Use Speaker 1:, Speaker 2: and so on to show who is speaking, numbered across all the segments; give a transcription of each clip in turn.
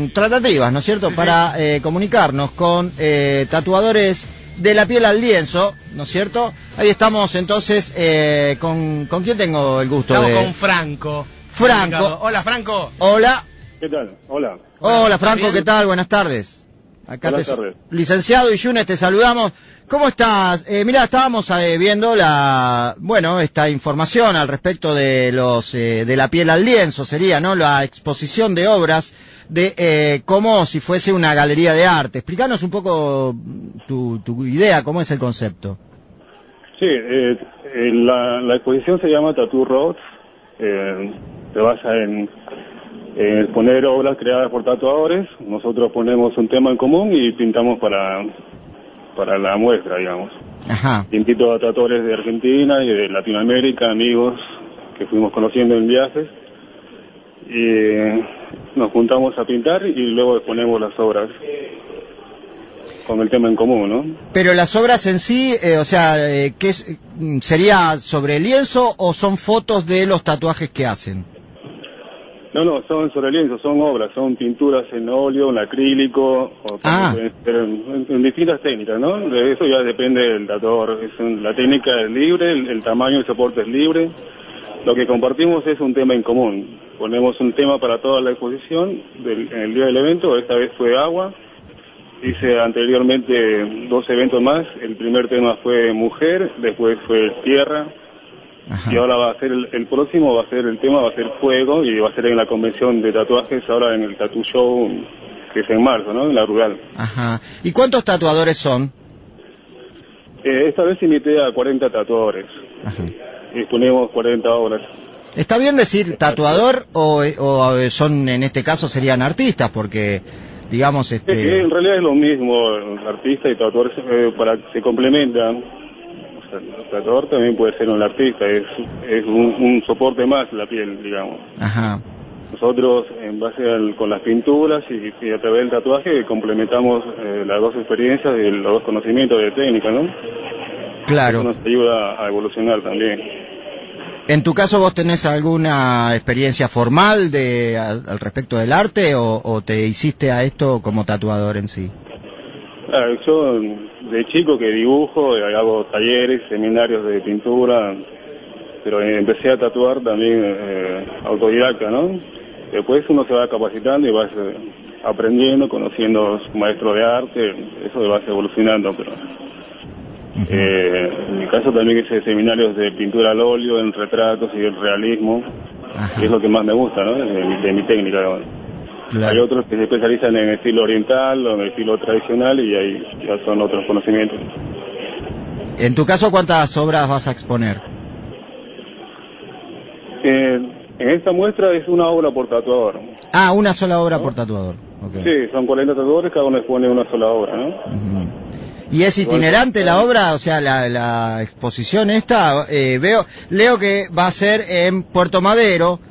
Speaker 1: tratativas, ¿no es cierto?, para comunicarnos con tatuadores de la piel al lienzo, ¿no es cierto? Ahí estamos entonces, ¿con quién tengo el gusto?
Speaker 2: Estamos con Franco.
Speaker 1: Franco.
Speaker 2: Hola, Franco.
Speaker 1: Hola.
Speaker 3: ¿Qué tal? Hola.
Speaker 1: Hola, Franco, ¿qué tal? Buenas tardes. Acá
Speaker 3: Buenas tardes.
Speaker 1: Licenciado Yunes, te saludamos. ¿Cómo estás? Mira, estábamos viendo esta información al respecto de los de la piel al lienzo, sería, ¿no? La exposición de obras de como si fuese una galería de arte. Explícanos un poco tu idea, cómo es el concepto.
Speaker 3: Sí, la exposición se llama Tattoo Roads. Se basa en exponer obras creadas por tatuadores. Nosotros ponemos un tema en común y pintamos para la muestra, digamos.
Speaker 1: Ajá.
Speaker 3: Invito a tatuadores de Argentina y de Latinoamérica, amigos que fuimos conociendo en viajes, y nos juntamos a pintar y luego exponemos las obras con el tema en común, ¿no?
Speaker 1: Pero las obras en sí, ¿qué sería sobre el lienzo o son fotos de los tatuajes que hacen?
Speaker 3: No, son sobre lienzo, son obras, son pinturas en óleo, en acrílico, o pueden ser en distintas técnicas, ¿no? De eso ya depende del tatuador. La técnica es libre, el tamaño del soporte es libre. Lo que compartimos es un tema en común. Ponemos un tema para toda la exposición en el día del evento. Esta vez fue agua. Hice anteriormente 2 eventos más. El primer tema fue mujer, después fue tierra. Ajá. Y ahora va a ser el próximo, va a ser fuego, y va a ser en la convención de tatuajes, ahora en el Tattoo Show, que es en marzo, ¿no? En la rural.
Speaker 1: Ajá. ¿Y cuántos tatuadores son?
Speaker 3: Esta vez invité a 40 tatuadores. Ajá. Y exponemos 40 obras.
Speaker 1: ¿Está bien decir tatuador o son, en este caso, serían artistas? Porque, digamos,
Speaker 3: en realidad es lo mismo, artista y tatuador se complementan. El tatuador también puede ser un artista, es un soporte más la piel, digamos.
Speaker 1: Ajá.
Speaker 3: Nosotros, en base con las pinturas y a través del tatuaje, complementamos las dos experiencias y los dos conocimientos de técnica, ¿no?
Speaker 1: Claro.
Speaker 3: Eso nos ayuda a evolucionar también.
Speaker 1: ¿En tu caso vos tenés alguna experiencia formal al respecto del arte o te hiciste a esto como tatuador en sí?
Speaker 3: Yo de chico que dibujo, hago talleres, seminarios de pintura, pero empecé a tatuar también autodidacta, ¿no? Después uno se va capacitando y vas aprendiendo, conociendo maestros de arte, eso vas evolucionando, pero en mi caso también hice seminarios de pintura al óleo, en retratos y el realismo, y es lo que más me gusta, ¿no? De mi técnica, ¿no? Claro. Hay otros que se especializan en estilo oriental o en estilo tradicional y ahí ya son otros conocimientos.
Speaker 1: En tu caso, ¿cuántas obras vas a exponer?
Speaker 3: En esta muestra es una obra por tatuador.
Speaker 1: Ah, una sola obra, ¿no? Por tatuador. Okay.
Speaker 3: Sí, son 40 tatuadores, cada uno expone una sola obra, ¿no?
Speaker 1: ¿Y es itinerante la obra? O sea, la exposición esta, leo que va a ser en Puerto Madero.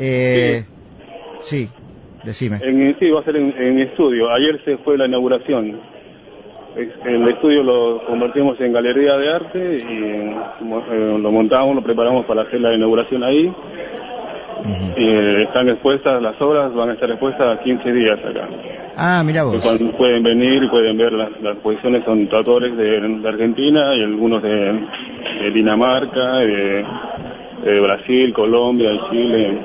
Speaker 1: Sí. Decime.
Speaker 3: Sí, va a ser en mi estudio. Ayer se fue la inauguración. El estudio lo convertimos en galería de arte y lo montamos, lo preparamos para hacer la inauguración ahí. Están expuestas las obras, van a estar expuestas 15 días acá.
Speaker 1: Ah, mira vos.
Speaker 3: Pueden venir y pueden ver las exposiciones, son tatuadores de Argentina y algunos de Dinamarca, de Brasil, Colombia, Chile.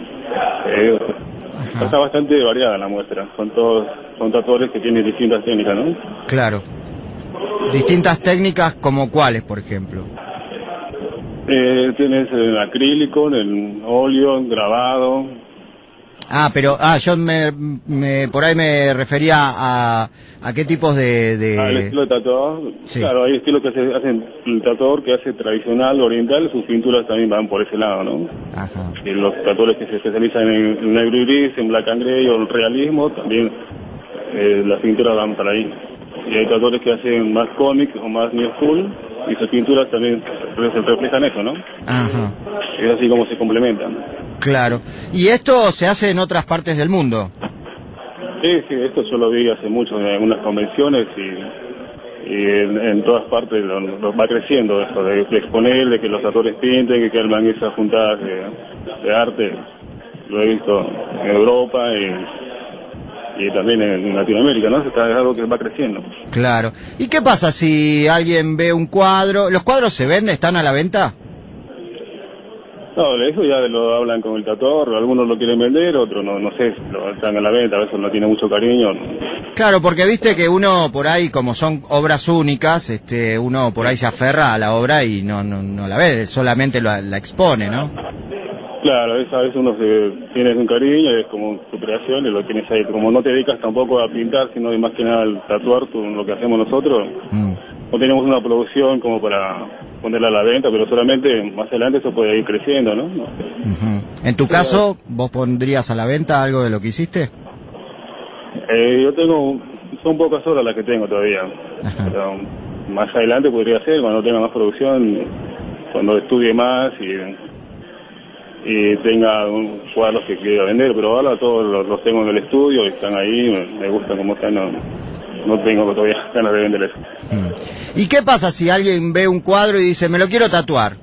Speaker 3: Está bastante variada la muestra, son tatuadores que tienen distintas técnicas, ¿no?
Speaker 1: Claro. Distintas técnicas, como cuáles, por ejemplo.
Speaker 3: Tienes el acrílico, el óleo, grabado.
Speaker 1: Pero yo por ahí me refería a qué tipos de...
Speaker 3: el estilo de tatuador. Sí. Claro, hay estilos que hacen el tatuador que hace tradicional, oriental, sus pinturas también van por ese lado, ¿no?
Speaker 1: Ajá.
Speaker 3: Y los tatuadores que se especializan en negro y gris, en black and gray o el realismo, también las pinturas van para ahí. Y hay tatuadores que hacen más cómic o más new school, y sus pinturas también se reflejan eso, ¿no?
Speaker 1: Ajá.
Speaker 3: Es así como se complementan.
Speaker 1: Claro. ¿Y esto se hace en otras partes del mundo?
Speaker 3: Sí, esto yo lo vi hace mucho en algunas convenciones y en todas partes lo va creciendo eso, de exponer, de que los tatuadores pinten, que arman esas juntadas de arte. Lo he visto en Europa y también en Latinoamérica, ¿no? Es algo que va creciendo.
Speaker 1: Claro. ¿Y qué pasa si alguien ve un cuadro? ¿Los cuadros se venden? ¿Están a la venta?
Speaker 3: No, eso ya lo hablan con el tatuador, algunos lo quieren vender, otros no sé, lo están a la venta, a veces no tiene mucho cariño.
Speaker 1: Claro, porque viste que uno por ahí, como son obras únicas, uno por ahí se aferra a la obra y no la ve, solamente la expone, ¿no?
Speaker 3: Claro, a veces uno tienes un cariño, es como tu creación y lo tienes ahí. Como no te dedicas tampoco a pintar, sino más que nada al tatuar, lo que hacemos nosotros, no tenemos una producción como para ponerla a la venta, pero solamente más adelante eso puede ir creciendo, ¿no?
Speaker 1: En tu caso, ¿vos pondrías a la venta algo de lo que hiciste?
Speaker 3: Yo son pocas horas las que tengo todavía. Pero más adelante podría ser, cuando tenga más producción, cuando estudie más y tenga cuadros que quiera vender, pero ahora todos los tengo en el estudio y están ahí, me gusta cómo están, no tengo todavía ganas de venderles.
Speaker 1: ¿Y qué pasa si alguien ve un cuadro y dice, me lo quiero tatuar?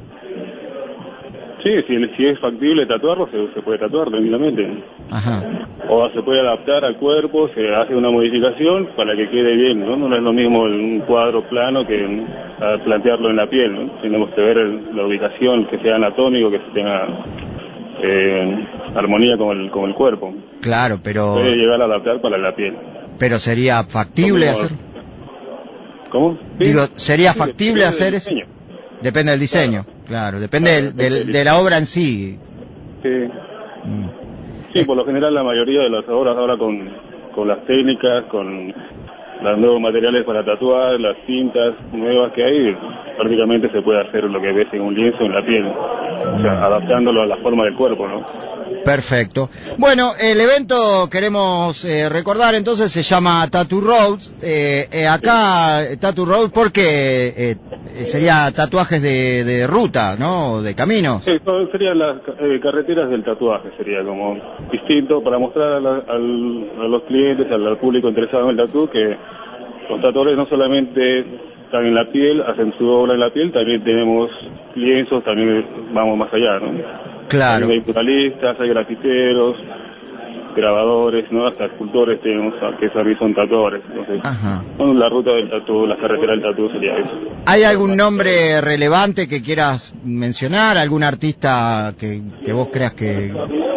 Speaker 3: Sí, si es factible tatuarlo, se puede tatuar tranquilamente. O se puede adaptar al cuerpo, se hace una modificación para que quede bien, ¿no? No es lo mismo un cuadro plano que plantearlo en la piel, ¿no? Tenemos que ver la ubicación, que sea anatómico, que tenga armonía con el cuerpo.
Speaker 1: Claro, pero...
Speaker 3: Puede llegar a adaptar para la piel.
Speaker 1: ¿Pero sería factible hacer?
Speaker 3: ¿Cómo? ¿Sí?
Speaker 1: Digo, ¿sería factible hacer eso?
Speaker 3: Diseño.
Speaker 1: Depende del diseño, claro, depende de la obra en sí.
Speaker 3: Sí. Sí, por lo general la mayoría de las obras ahora con las técnicas, con los nuevos materiales para tatuar, las tintas nuevas que hay, prácticamente se puede hacer lo que ves en un lienzo en la piel, o sea, adaptándolo a la forma del cuerpo, ¿no?
Speaker 1: Perfecto. Bueno, el evento queremos recordar, entonces se llama Tattoo Roads. Acá, Tattoo Roads, porque sería tatuajes de ruta, ¿no? De caminos.
Speaker 3: Sí, serían las carreteras del tatuaje, sería como distinto para mostrar a los clientes, al público interesado en el tatu, que los tatuadores no solamente están en la piel, hacen su obra en la piel, también tenemos lienzos, también vamos más allá, ¿no?
Speaker 1: Claro.
Speaker 3: Hay muralistas, hay grafiteros, grabadores, ¿no? Hasta escultores tenemos que también son tatuadores. Entonces, la ruta del tatu, la carretera del tatu sería eso.
Speaker 1: ¿Hay algún nombre relevante que quieras mencionar? ¿Algún artista que vos creas que...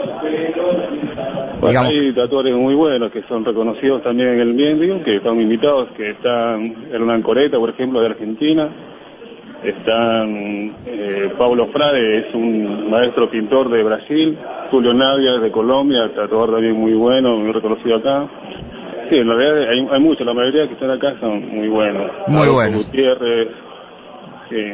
Speaker 3: Bueno, hay tatuadores muy buenos que son reconocidos también en el medio, que están invitados, que están Hernán Coreta, por ejemplo, de Argentina. Están Paulo Frade, es un maestro pintor de Brasil. Julio Navia de Colombia, tatuador también muy bueno, muy reconocido acá. Sí, en realidad hay muchos, la mayoría que están acá son muy buenos.
Speaker 1: Muy buenos.
Speaker 3: Gutiérrez, sí.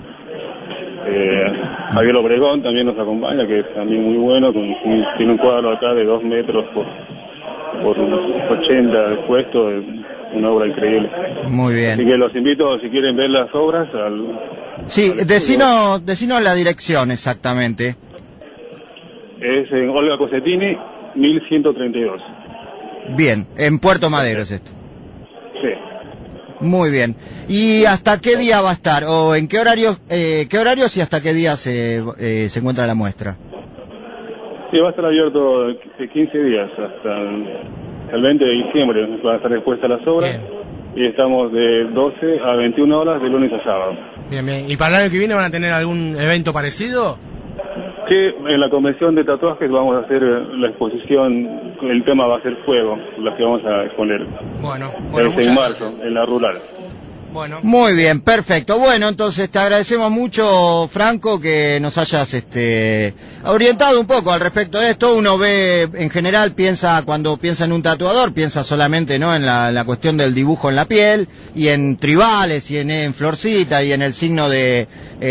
Speaker 3: Javier Obregón también nos acompaña, que es también muy bueno, tiene un cuadro acá de 2 metros por 80 de puesto, una obra increíble.
Speaker 1: Muy bien.
Speaker 3: Así que los invito, si quieren ver las obras,
Speaker 1: Sí, decinos la dirección exactamente.
Speaker 3: Es en Olga Cosetini, 1132.
Speaker 1: Bien, en Puerto Madero es esto.
Speaker 3: Sí.
Speaker 1: Muy bien. ¿Y hasta qué día va a estar? ¿O en qué horarios y hasta qué día se encuentra la muestra?
Speaker 3: Sí, va a estar abierto 15 días, hasta el 20 de diciembre van a estar expuestas las obras. Bien. Y estamos de 12 a 21 horas de lunes a sábado.
Speaker 2: Bien, bien. ¿Y para el año que viene van a tener algún evento parecido?
Speaker 3: Sí, en la convención de tatuajes vamos a hacer la exposición, el tema va a ser fuego, la que vamos a exponer.
Speaker 2: Bueno,
Speaker 3: en marzo, en la rural.
Speaker 1: Bueno. Muy bien, perfecto. Bueno, entonces te agradecemos mucho, Franco, que nos hayas orientado un poco al respecto de esto. Uno ve, en general, cuando piensa en un tatuador, piensa solamente, ¿no?, en la cuestión del dibujo en la piel, y en tribales, y en florcita, y en el signo del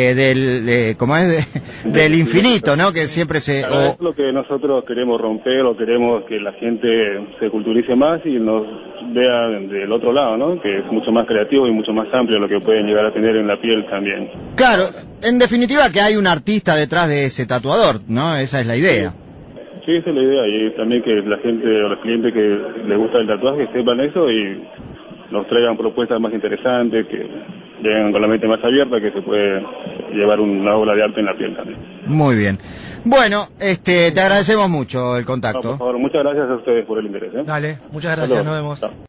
Speaker 1: infinito, ¿no?, que siempre se...
Speaker 3: Es lo que nosotros queremos romper, o queremos que la gente se culturice más y nos vea del otro lado, ¿no?, que es mucho más creativo y mucho más amplio lo que pueden llegar a tener en la piel también.
Speaker 1: Claro, en definitiva que hay un artista detrás de ese tatuador, ¿no? Esa es la idea.
Speaker 3: Sí, esa es la idea, y también que la gente o los clientes que les gusta el tatuaje sepan eso y nos traigan propuestas más interesantes, que lleguen con la mente más abierta, que se puede llevar una obra de arte en la piel también.
Speaker 1: Muy bien. Bueno, te agradecemos mucho el contacto.
Speaker 3: No, por favor, muchas gracias a ustedes por el interés.
Speaker 2: Dale, muchas gracias, nos vemos. Chao.